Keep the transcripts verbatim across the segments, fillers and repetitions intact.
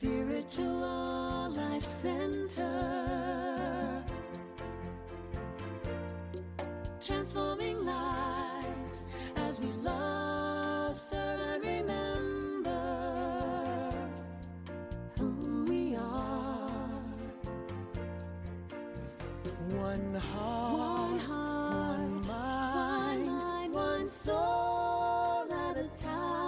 Spiritual Life Center, transforming lives as we love, serve, and remember who we are. One heart, one, heart, one mind, one, mind, one soul at a time.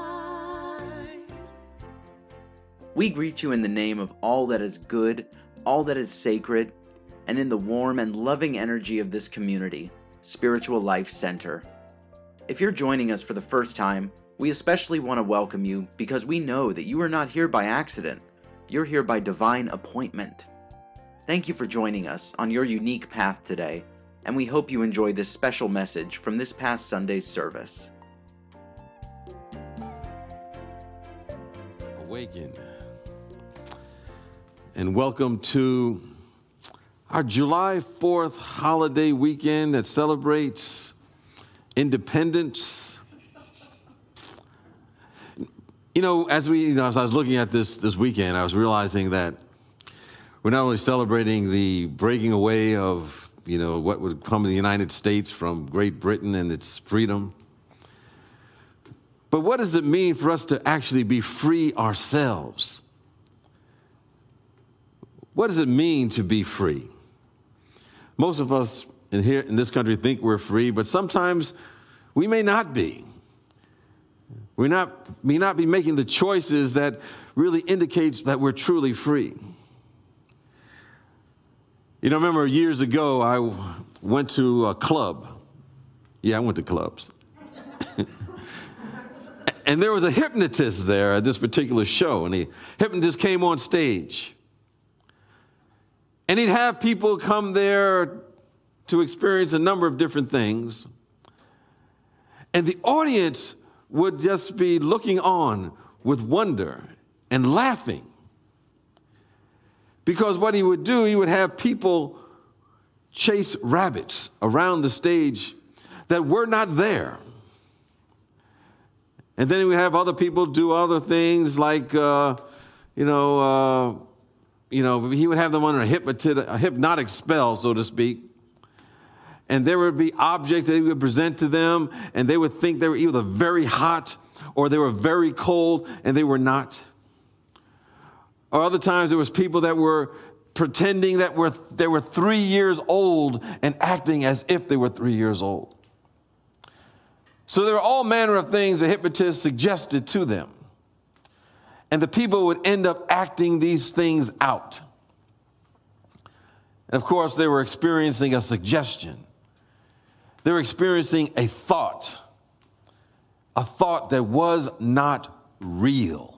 We greet you in the name of all that is good, all that is sacred, and in the warm and loving energy of this community, Spiritual Life Center. If you're joining us for the first time, we especially want to welcome you because we know that you are not here by accident. You're here by divine appointment. Thank you for joining us on your unique path today, and we hope you enjoy this special message from this past Sunday's service. Awaken. And welcome to our July fourth holiday weekend that celebrates independence. You know, as we, you know, as I was looking at this this weekend, I was realizing that we're not only celebrating the breaking away of, you know, what would come in the United States from Great Britain and its freedom, but what does it mean for us to actually be free ourselves? What does it mean to be free? Most of us in here in this country think we're free, but sometimes we may not be. We not may not be making the choices that really indicates that we're truly free. You know, I remember years ago I went to a club. Yeah, I went to clubs. And there was a hypnotist there at this particular show, and the hypnotist came on stage. And he'd have people come there to experience a number of different things. And the audience would just be looking on with wonder and laughing. Because what he would do, he would have people chase rabbits around the stage that were not there. And then he would have other people do other things like, uh, you know, uh, you know, he would have them under a, hypnotic, a hypnotic spell, so to speak. And there would be objects that he would present to them, and they would think they were either very hot or they were very cold, and they were not. Or other times there was people that were pretending that were, they were three years old and acting as if they were three years old. So there were all manner of things the hypnotist suggested to them. And the people would end up acting these things out. And of course, they were experiencing a suggestion. They were experiencing a thought, a thought that was not real.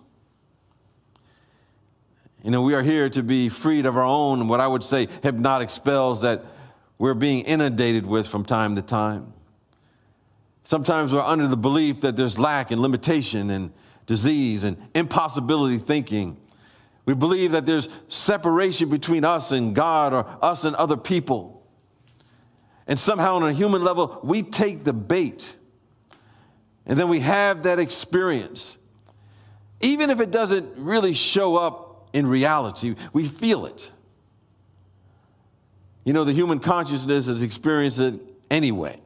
You know, we are here to be freed of our own, what I would say, hypnotic spells that we're being inundated with from time to time. Sometimes we're under the belief that there's lack and limitation and disease and impossibility thinking. We believe that there's separation between us and God or us and other people. And somehow on a human level, we take the bait. And then we have that experience. Even if it doesn't really show up in reality, we feel it. You know, the human consciousness has experienced it anyway.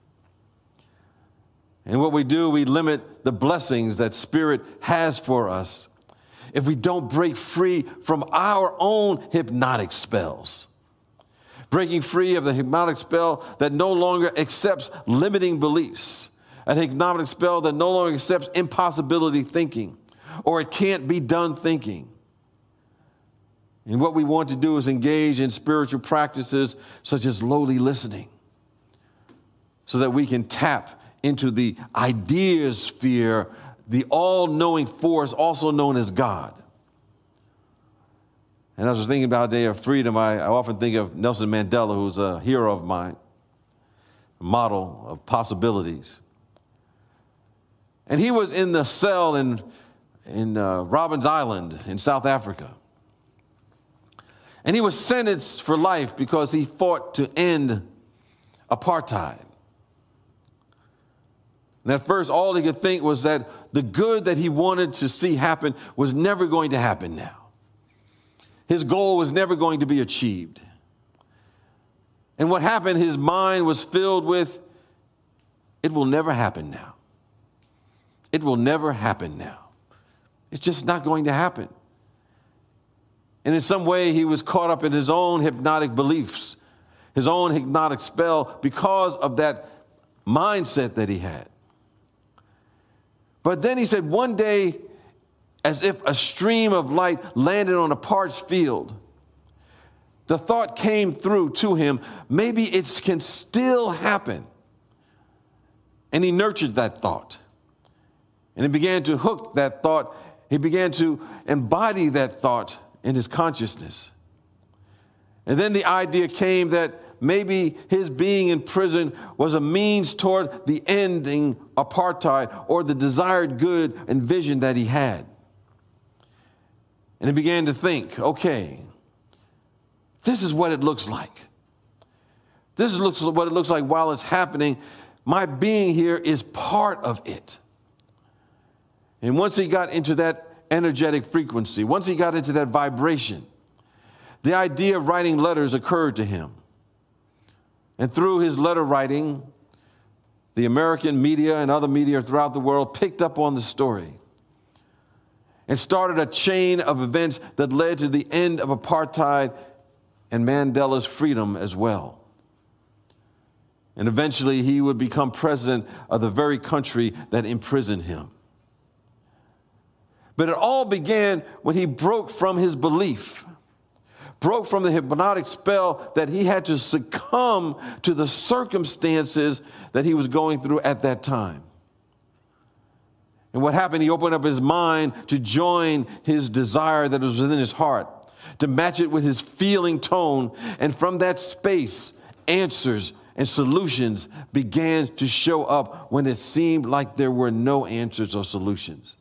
And what we do, we limit the blessings that Spirit has for us if we don't break free from our own hypnotic spells. Breaking free of the hypnotic spell that no longer accepts limiting beliefs, a hypnotic spell that no longer accepts impossibility thinking, or it can't be done thinking. And what we want to do is engage in spiritual practices such as lowly listening so that we can tap into the idea sphere, the all-knowing force, also known as God. And as I was thinking about Day of Freedom, I, I often think of Nelson Mandela, who's a hero of mine, a model of possibilities. And he was in the cell in, in uh, Robben Island in South Africa. And he was sentenced for life because he fought to end apartheid. And at first, all he could think was that the good that he wanted to see happen was never going to happen now. his goal was never going to be achieved. And what happened, his mind was filled with, it will never happen now. It will never happen now. It's just not going to happen. And in some way, he was caught up in his own hypnotic beliefs, his own hypnotic spell because of that mindset that he had. But then he said, one day, as if a stream of light landed on a parched field, the thought came through to him, maybe it can still happen. And he nurtured that thought. And he began to hook that thought. He began to embody that thought in his consciousness. And then the idea came that maybe his being in prison was a means toward the ending apartheid or the desired good and vision that he had. And he began to think, okay, this is what it looks like. This is what it looks like while it's happening. My being here is part of it. And once he got into that energetic frequency, once he got into that vibration, the idea of writing letters occurred to him. And through his letter writing, the American media and other media throughout the world picked up on the story and started a chain of events that led to the end of apartheid and Mandela's freedom as well. And eventually he would become president of the very country that imprisoned him. But it all began when he broke from his belief, broke from the hypnotic spell that he had to succumb to the circumstances that he was going through at that time. And what happened, he opened up his mind to join his desire that was within his heart, to match it with his feeling tone. And from that space, answers and solutions began to show up when it seemed like there were no answers or solutions.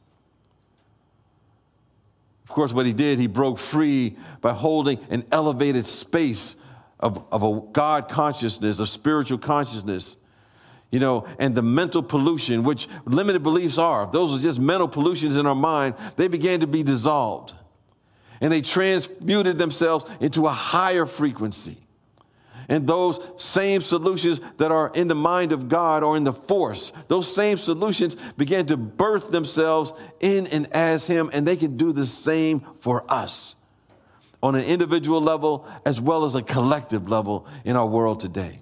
Of course, what he did, he broke free by holding an elevated space of, of a God consciousness, a spiritual consciousness, you know, and the mental pollution, which limited beliefs are. Those are just mental pollutions in our mind. They began to be dissolved, and they transmuted themselves into a higher frequency. And those same solutions that are in the mind of God or in the force, those same solutions began to birth themselves in and as him, and they can do the same for us on an individual level as well as a collective level in our world today.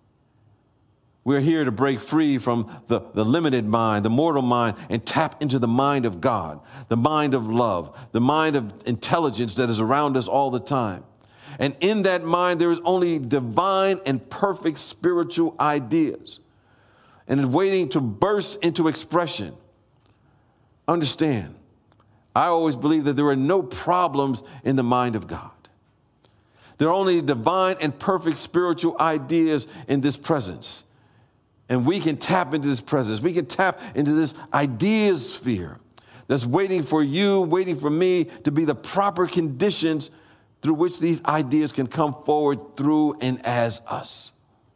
We're here to break free from the, the limited mind, the mortal mind, and tap into the mind of God, the mind of love, the mind of intelligence that is around us all the time. And in that mind, there is only divine and perfect spiritual ideas, and it's waiting to burst into expression. Understand, I always believe that there are no problems in the mind of God. There are only divine and perfect spiritual ideas in this presence. And we can tap into this presence. We can tap into this idea sphere that's waiting for you, waiting for me to be the proper conditions through which these ideas can come forward through and as us.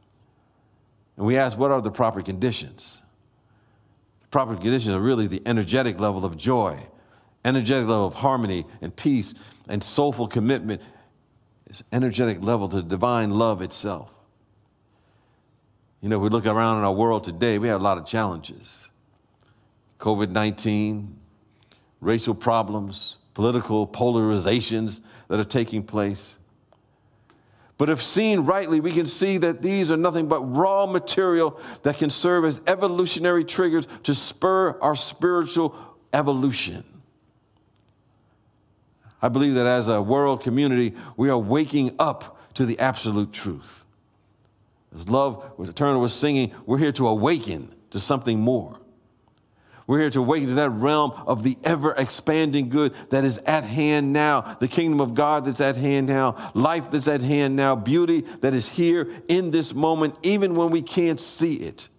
And we ask, what are the proper conditions? The proper conditions are really the energetic level of joy, energetic level of harmony and peace and soulful commitment. It's energetic level to the divine love itself. You know, if we look around in our world today, we have a lot of challenges. covid nineteen, racial problems, political polarizations that are taking place. But if seen rightly, we can see that these are nothing but raw material that can serve as evolutionary triggers to spur our spiritual evolution. I believe that as a world community, we are waking up to the absolute truth. As Love Turner was singing, we're here to awaken to something more. We're here to awaken to that realm of the ever-expanding good that is at hand now, the kingdom of God that's at hand now, life that's at hand now, beauty that is here in this moment, even when we can't see it.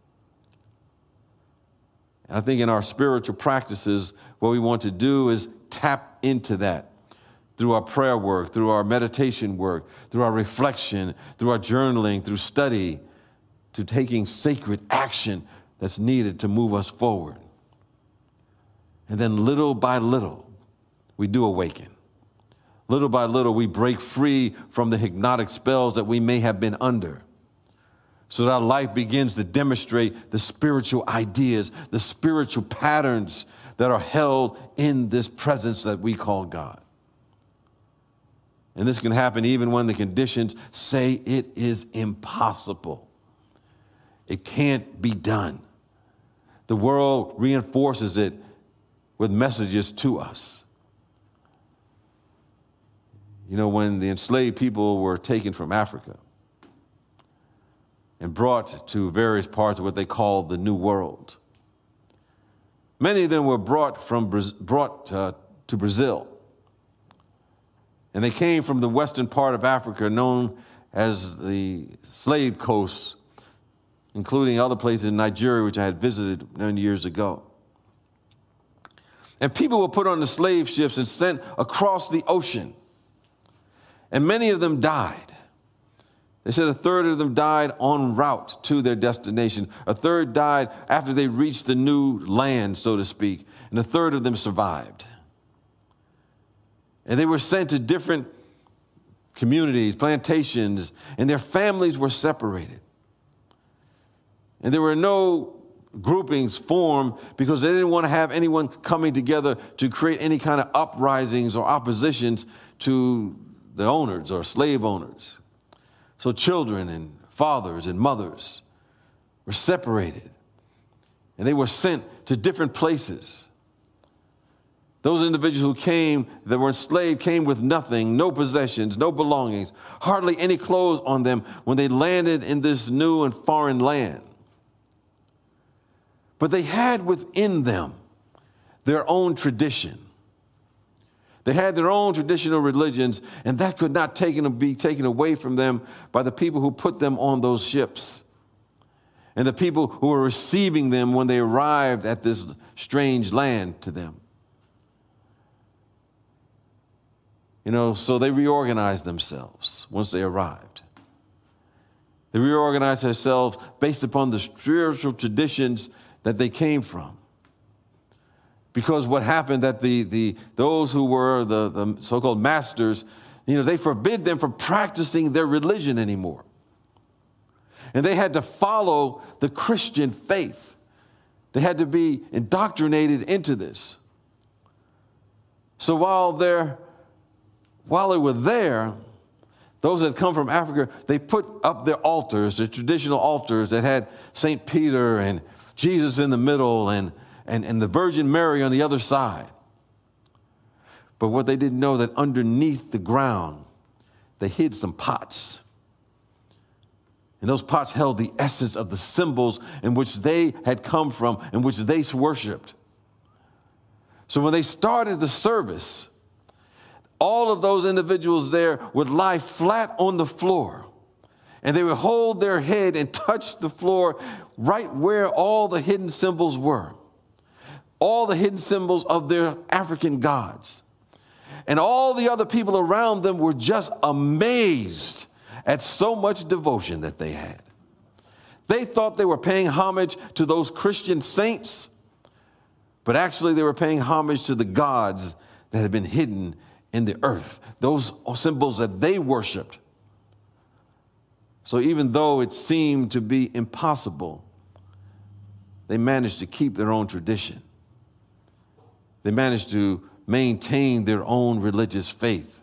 And I think in our spiritual practices, what we want to do is tap into that through our prayer work, through our meditation work, through our reflection, through our journaling, through study, to taking sacred action that's needed to move us forward. And then little by little, we do awaken. Little by little, we break free from the hypnotic spells that we may have been under, so that our life begins to demonstrate the spiritual ideas, the spiritual patterns that are held in this presence that we call God. And this can happen even when the conditions say it is impossible. It can't be done. The world reinforces it with messages to us. You know, when the enslaved people were taken from Africa and brought to various parts of what they called the New World, many of them were brought from brought uh, to Brazil. And they came from the western part of Africa known as the Slave Coast, including other places in Nigeria, which I had visited many years ago. And people were put on the slave ships and sent across the ocean. And many of them died. They said a third of them died en route to their destination. A third died after they reached the new land, so to speak. And a third of them survived. And they were sent to different communities, plantations, and their families were separated. And there were no groupings formed because they didn't want to have anyone coming together to create any kind of uprisings or oppositions to the owners or slave owners. So children and fathers and mothers were separated, and they were sent to different places. Those individuals who came, that were enslaved, came with nothing, no possessions, no belongings, hardly any clothes on them when they landed in this new and foreign land. But they had within them their own tradition. They had their own traditional religions, and that could not taken, be taken away from them by the people who put them on those ships and the people who were receiving them when they arrived at this strange land to them. You know, so they reorganized themselves once they arrived. They reorganized themselves based upon the spiritual traditions that they came from. Because what happened that the, the those who were the, the so-called masters, you know, they forbid them from practicing their religion anymore. And they had to follow the Christian faith. They had to be indoctrinated into this. So while they're while they were there, those that come from Africa, they put up their altars, their traditional altars that had Saint Peter and Jesus in the middle and And, and the Virgin Mary on the other side. But what they didn't know that underneath the ground, they hid some pots. And those pots held the essence of the symbols in which they had come from and which they worshiped. So when they started the service, all of those individuals there would lie flat on the floor. And they would hold their head and touch the floor right where all the hidden symbols were. All the hidden symbols of their African gods. And all the other people around them were just amazed at so much devotion that they had. They thought they were paying homage to those Christian saints, but actually they were paying homage to the gods that had been hidden in the earth, those symbols that they worshiped. So even though it seemed to be impossible, they managed to keep their own tradition. They managed to maintain their own religious faith.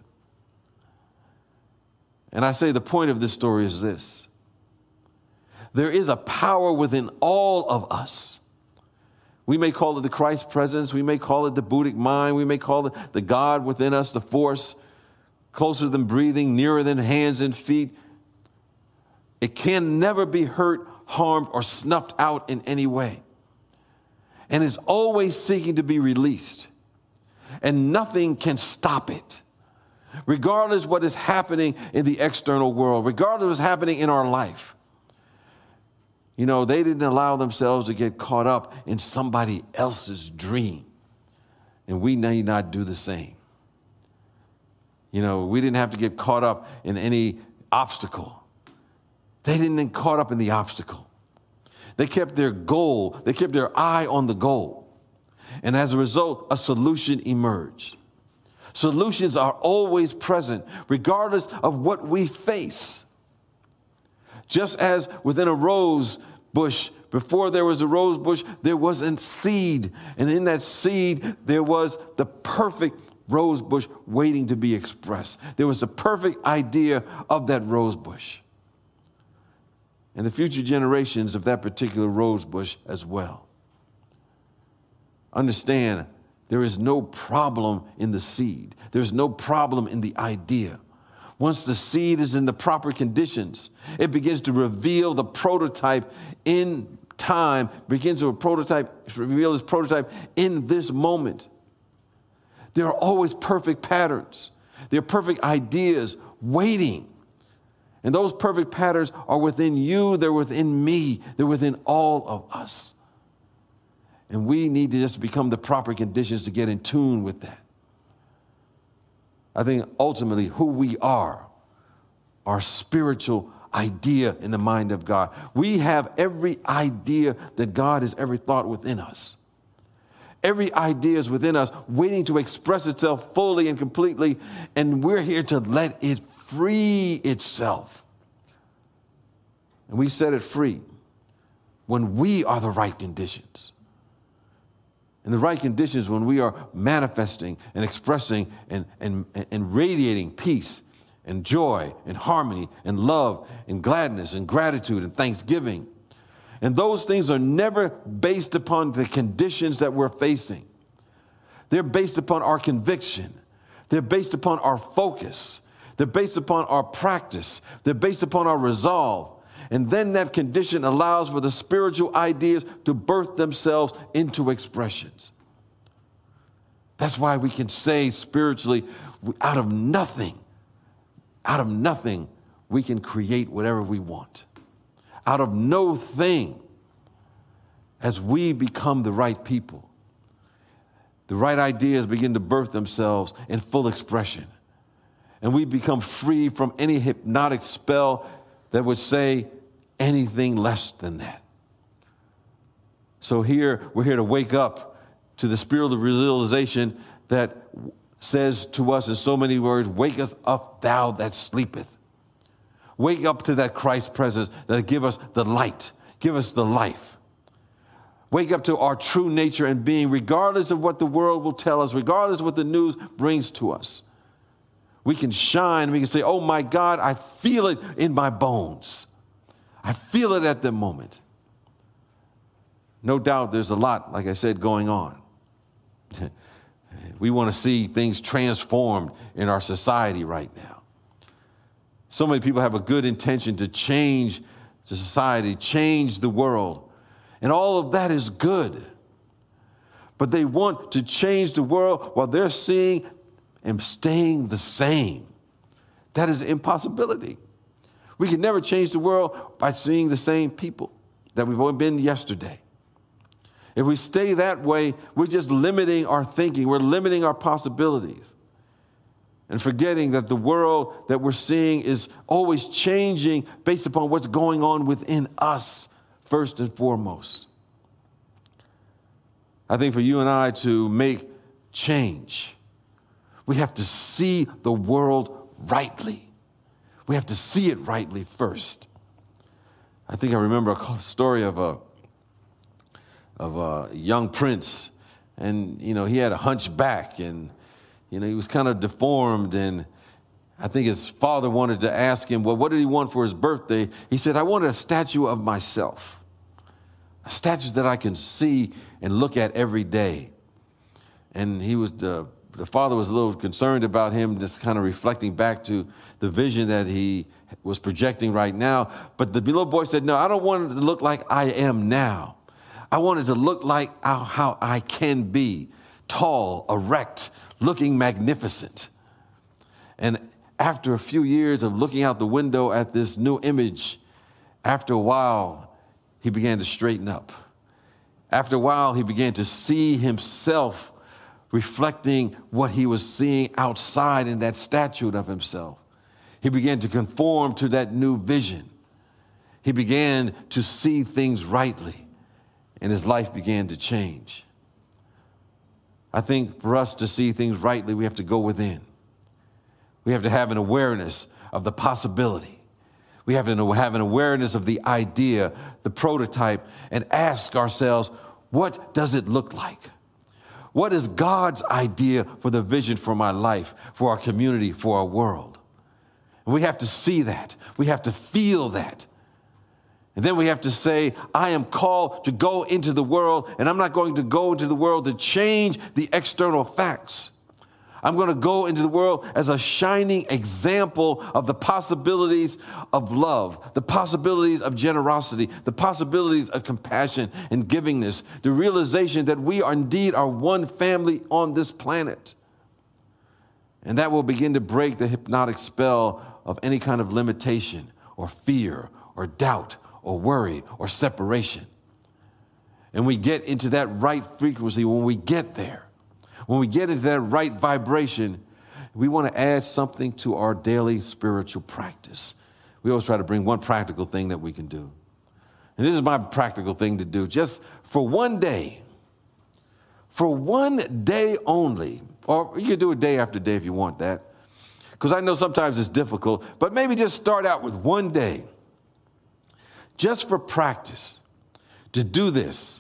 And I say the point of this story is this. There is a power within all of us. We may call it the Christ presence. We may call it the Buddhic mind. We may call it the God within us, the force, closer than breathing, nearer than hands and feet. It can never be hurt, harmed, or snuffed out in any way. And is always seeking to be released. And nothing can stop it. Regardless of what is happening in the external world, regardless of what's happening in our life. You know, they didn't allow themselves to get caught up in somebody else's dream. And we need not do the same. You know, we didn't have to get caught up in any obstacle. They didn't get caught up in the obstacle. They kept their goal, they kept their eye on the goal. And as a result, a solution emerged. Solutions are always present, regardless of what we face. Just as within a rose bush, before there was a rose bush, there was a seed. And in that seed, there was the perfect rose bush waiting to be expressed. There was the perfect idea of that rose bush. And the future generations of that particular rose bush as well. Understand, there is no problem in the seed. There's no problem in the idea. Once the seed is in the proper conditions, it begins to reveal the prototype in time, begins to prototype, reveal its prototype in this moment. There are always perfect patterns. There are perfect ideas waiting. And those perfect patterns are within you, they're within me, they're within all of us. And we need to just become the proper conditions to get in tune with that. I think ultimately who we are, our spiritual idea in the mind of God. We have every idea that God has ever thought within us. Every idea is within us, waiting to express itself fully and completely, and we're here to let it free itself. And we set it free when we are the right conditions. And the right conditions when we are manifesting and expressing and, and, and radiating peace and joy and harmony and love and gladness and gratitude and thanksgiving. And those things are never based upon the conditions that we're facing. They're based upon our conviction. They're based upon our focus. They're based upon our practice. They're based upon our resolve. And then that condition allows for the spiritual ideas to birth themselves into expressions. That's why we can say spiritually, out of nothing, out of nothing, we can create whatever we want. Out of no thing, as we become the right people, the right ideas begin to birth themselves in full expression. And we become free from any hypnotic spell that would say anything less than that. So here, we're here to wake up to the spiritual realization that says to us in so many words, waketh up thou that sleepeth. Wake up to that Christ presence that give us the light, give us the life. Wake up to our true nature and being, regardless of what the world will tell us, regardless of what the news brings to us. We can shine, we can say, oh my God, I feel it in my bones. I feel it at the moment. No doubt there's a lot, like I said, going on. We want to see things transformed in our society right now. So many people have a good intention to change the society, change the world. And all of that is good. But they want to change the world while they're seeing and staying the same. That is an impossibility. We can never change the world by seeing the same people that we've only been yesterday. If we stay that way, we're just limiting our thinking. We're limiting our possibilities. And forgetting that the world that we're seeing is always changing based upon what's going on within us, first and foremost. I think for you and I to make change, we have to see the world rightly. We have to see it rightly first. I think I remember a story of a, of a young prince, and, you know, he had a hunchback, and, you know, he was kind of deformed, and I think his father wanted to ask him, well, what did he want for his birthday? He said, I wanted a statue of myself, a statue that I can see and look at every day. And he was the The father was a little concerned about him just kind of reflecting back to the vision that he was projecting right now. But the little boy said, no, I don't want it to look like I am now. I want it to look like how, how I can be, tall, erect, looking magnificent. And after a few years of looking out the window at this new image, after a while, he began to straighten up. After a while, he began to see himself reflecting what he was seeing outside in that statue of himself. He began to conform to that new vision. He began to see things rightly, and his life began to change. I think for us to see things rightly, we have to go within. We have to have an awareness of the possibility. We have to have an awareness of the idea, the prototype, and ask ourselves, what does it look like? What is God's idea for the vision for my life, for our community, for our world? And we have to see that. We have to feel that. And then we have to say, I am called to go into the world, and I'm not going to go into the world to change the external facts. I'm going to go into the world as a shining example of the possibilities of love, the possibilities of generosity, the possibilities of compassion and givingness, the realization that we are indeed are one family on this planet. And that will begin to break the hypnotic spell of any kind of limitation or fear or doubt or worry or separation. And we get into that right frequency. When we get there, when we get into that right vibration, we want to add something to our daily spiritual practice. We always try to bring one practical thing that we can do. And this is my practical thing to do. Just for one day, for one day only, or you can do it day after day if you want that, because I know sometimes it's difficult, but maybe just start out with one day, just for practice, to do this.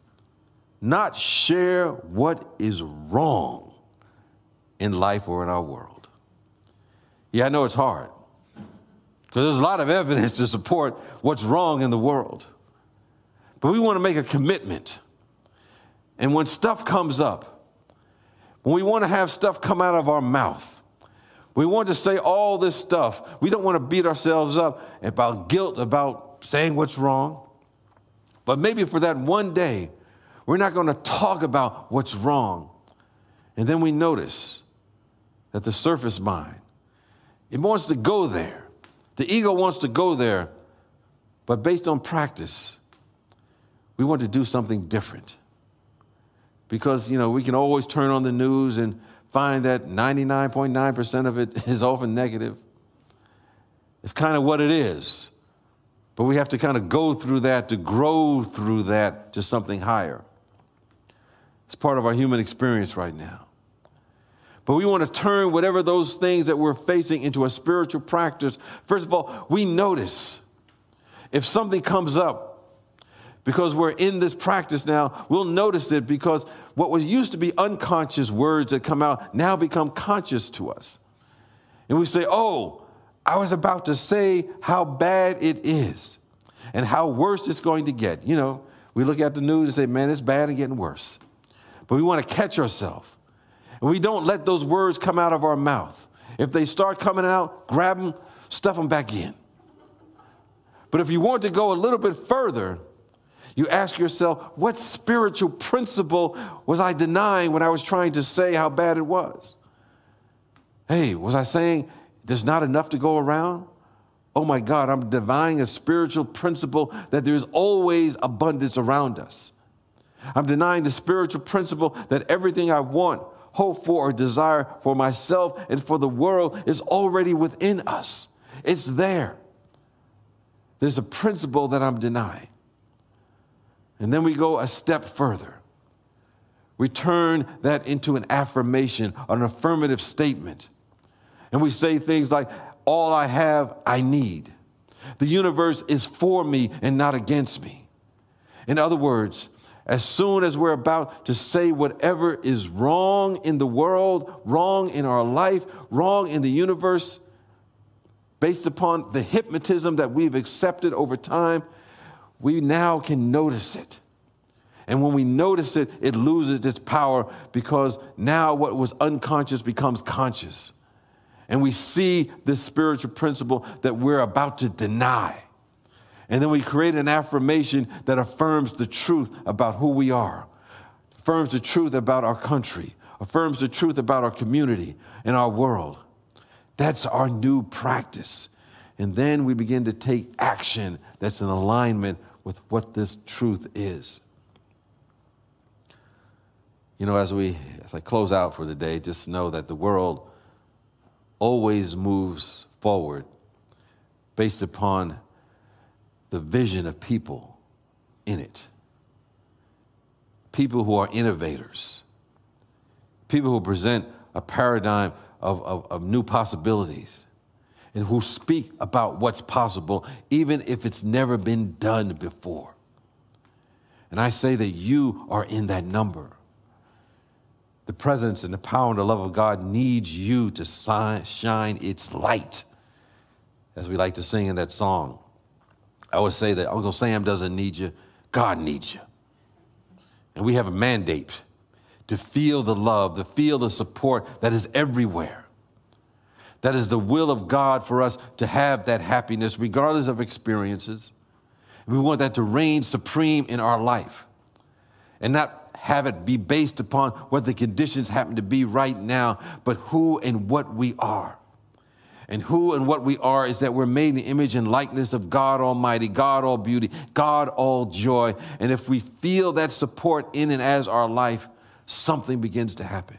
Not share what is wrong in life or in our world. Yeah, I know it's hard, because there's a lot of evidence to support what's wrong in the world. But we want to make a commitment. And when stuff comes up, when we want to have stuff come out of our mouth, we want to say all this stuff. We don't want to beat ourselves up about guilt, about saying what's wrong. But maybe for that one day, we're not going to talk about what's wrong. And then we notice that the surface mind, it wants to go there. The ego wants to go there. But based on practice, we want to do something different. Because, you know, we can always turn on the news and find that ninety-nine point nine percent of it is often negative. It's kind of what it is. But we have to kind of go through that to grow through that to something higher. It's part of our human experience right now. But we want to turn whatever those things that we're facing into a spiritual practice. First of all, we notice if something comes up, because we're in this practice now, we'll notice it because what was used to be unconscious words that come out now become conscious to us. And we say, oh, I was about to say how bad it is and how worse it's going to get. You know, we look at the news and say, man, it's bad and getting worse. But we want to catch ourselves. And we don't let those words come out of our mouth. If they start coming out, grab them, stuff them back in. But if you want to go a little bit further, you ask yourself, what spiritual principle was I denying when I was trying to say how bad it was? Hey, was I saying there's not enough to go around? Oh my God, I'm denying a spiritual principle that there's always abundance around us. I'm denying the spiritual principle that everything I want, hope for, or desire for myself and for the world is already within us. It's there. There's a principle that I'm denying. And then we go a step further. We turn that into an affirmation, an affirmative statement. And we say things like, all I have, I need. The universe is for me and not against me. In other words, as soon as we're about to say whatever is wrong in the world, wrong in our life, wrong in the universe, based upon the hypnotism that we've accepted over time, we now can notice it. And when we notice it, it loses its power because now what was unconscious becomes conscious. And we see this spiritual principle that we're about to deny. And then we create an affirmation that affirms the truth about who we are, affirms the truth about our country, affirms the truth about our community and our world. That's our new practice. And then we begin to take action that's in alignment with what this truth is. You know, as we, as I close out for the day, just know that the world always moves forward based upon the vision of people in it. People who are innovators, people who present a paradigm of, of, of new possibilities and who speak about what's possible, even if it's never been done before. And I say that you are in that number. The presence and the power and the love of God needs you to shine its light, as we like to sing in that song. I would say that Uncle Sam doesn't need you, God needs you. And we have a mandate to feel the love, to feel the support that is everywhere. That is the will of God for us to have that happiness, regardless of experiences. We want that to reign supreme in our life and not have it be based upon what the conditions happen to be right now, but who and what we are. And who and what we are is that we're made in the image and likeness of God Almighty, God all beauty, God all joy. And if we feel that support in and as our life, something begins to happen.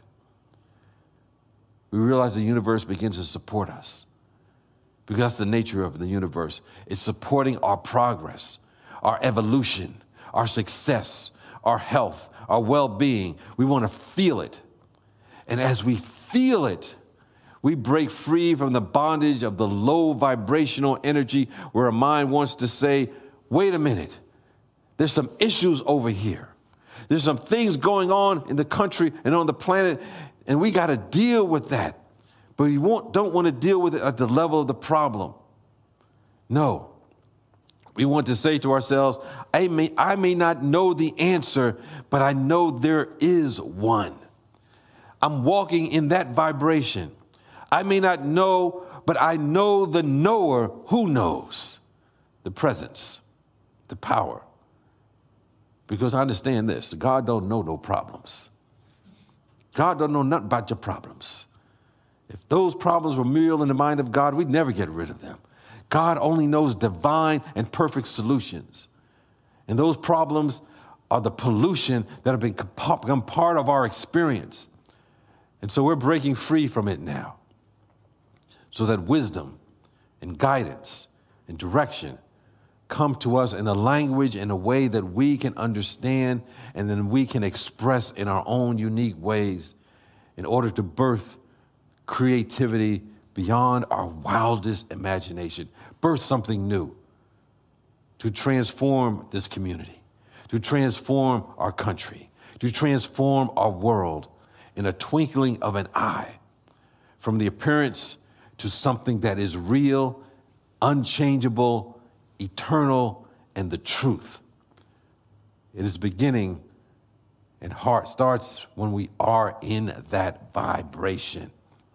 We realize the universe begins to support us, because that's the nature of the universe. It's supporting our progress, our evolution, our success, our health, our well-being. We want to feel it. And as we feel it, we break free from the bondage of the low vibrational energy where a mind wants to say, wait a minute, there's some issues over here. There's some things going on in the country and on the planet, and we got to deal with that. But we won't, don't want to deal with it at the level of the problem. No. We want to say to ourselves, I may, I may not know the answer, but I know there is one. I'm walking in that vibration. I may not know, but I know the knower who knows the presence, the power. Because I understand this, God don't know no problems. God don't know nothing about your problems. If those problems were real in the mind of God, we'd never get rid of them. God only knows divine and perfect solutions. And those problems are the pollution that have become part of our experience. And so we're breaking free from it now, so that wisdom and guidance and direction come to us in a language, in a way that we can understand and then we can express in our own unique ways in order to birth creativity beyond our wildest imagination, birth something new, to transform this community, to transform our country, to transform our world in a twinkling of an eye, from the appearance to something that is real, unchangeable, eternal, and the truth. It is beginning and heart starts when we are in that vibration.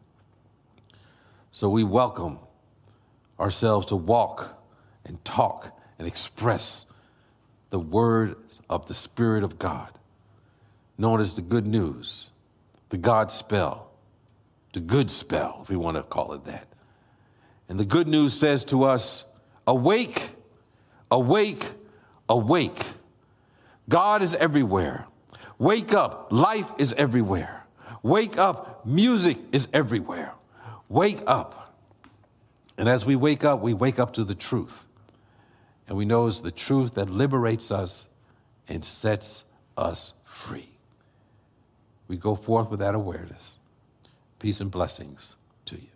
So we welcome ourselves to walk and talk and express the word of the Spirit of God, known as the good news, the God spell, the good spell, if we want to call it that. And the good news says to us, awake, awake, awake. God is everywhere. Wake up. Life is everywhere. Wake up. Music is everywhere. Wake up. And as we wake up, we wake up to the truth. And we know it's the truth that liberates us and sets us free. We go forth with that awareness. Peace and blessings to you.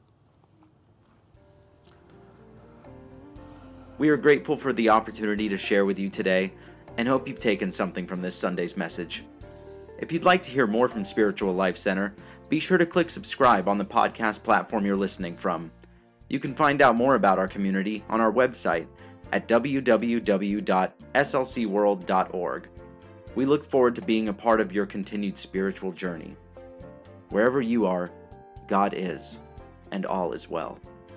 We are grateful for the opportunity to share with you today and hope you've taken something from this Sunday's message. If you'd like to hear more from Spiritual Life Center, be sure to click subscribe on the podcast platform you're listening from. You can find out more about our community on our website at w w w dot s l c world dot org. We look forward to being a part of your continued spiritual journey. Wherever you are, God is, and all is well.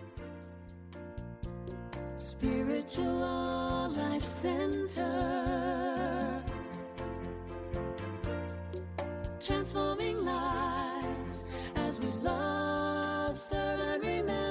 Spiritual Life Center, transforming lives as we love, serve, and remember.